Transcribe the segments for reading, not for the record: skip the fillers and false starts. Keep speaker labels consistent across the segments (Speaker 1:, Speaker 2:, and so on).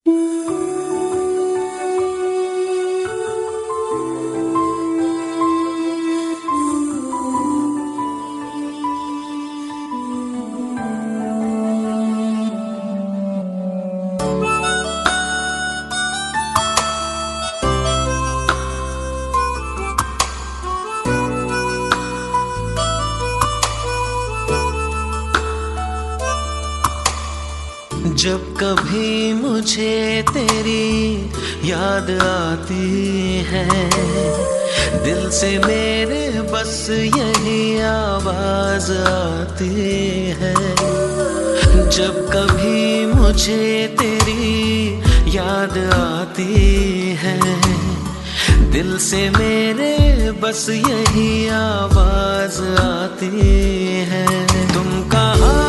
Speaker 1: जब कभी मुझे तेरी याद आती है, दिल से मेरे बस यही आवाज आती है। जब कभी मुझे तेरी याद आती है, दिल से मेरे बस यही आवाज आती है। तुम कहाँ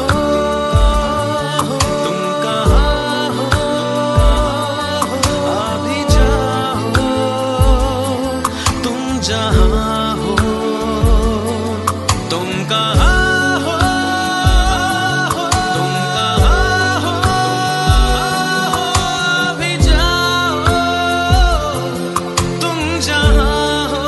Speaker 1: जहाँ हो, तुम कहाँ हो, तुम कहाँ हो, अभी जाओ, तुम जहाँ हो।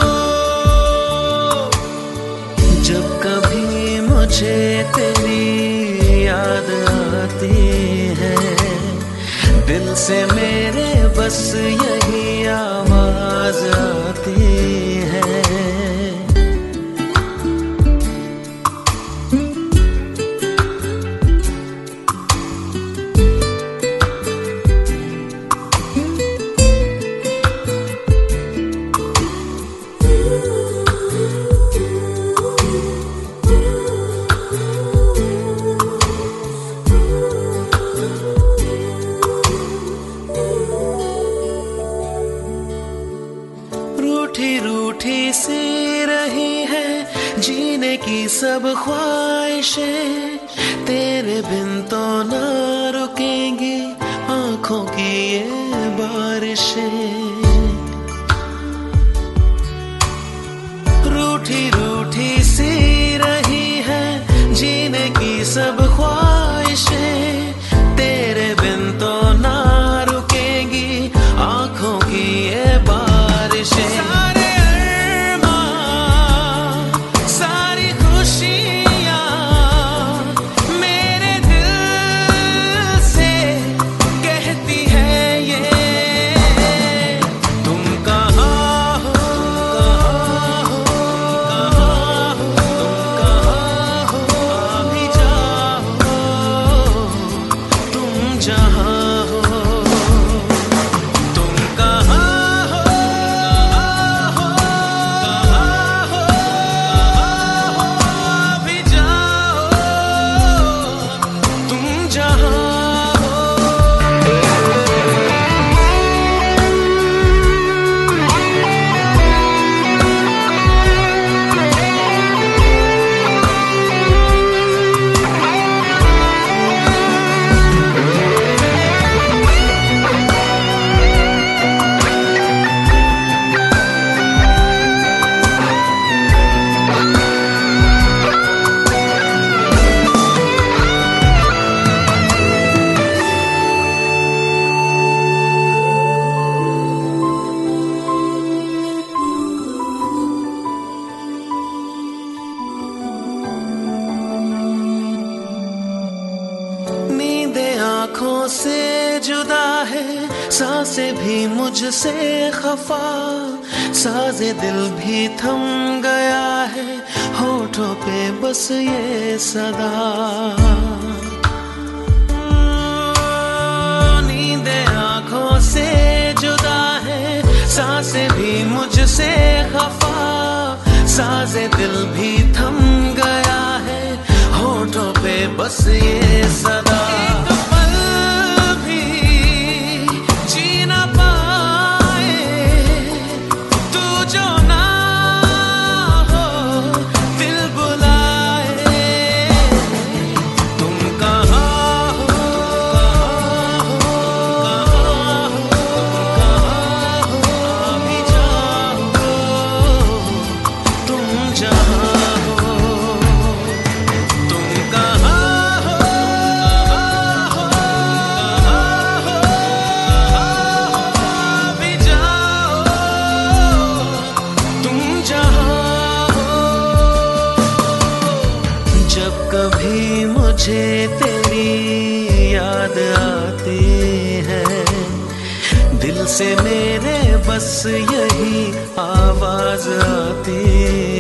Speaker 1: जब कभी मुझे तेरी याद आती है, दिल से मेरे बस यही आवाज आती है। रूठी रूठी सी रही है जीने की सब ख्वाहिशें, तेरे बिन तो ना रुकेंगी आंखों की ये बारिशें। रूठी रूठी सी रही है जीने की सब ख्वाहिशें, तेरे बिन तो ना रुकेंगी आंखों की ये बारिशें। सारे अरमां, सारी खुशियां मेरे दिल से कहती है ये। तुम कहाँ हो, कहाँ हो, तुम कहाँ हो, अभी जाओ, तुम जहाँ हो। आँखों से जुदा है, सांसें भी मुझसे खफा, साज़े दिल भी थम गया है, होठों पे बस ये सदा। नींदें आँखों से जुदा है, सांसें भी मुझसे खफा, साज़े दिल भी थम गया है, होठों पे बस ये सदा। जहाँ हो, तुम कहाँ हो, से मेरे बस यही आवाज आती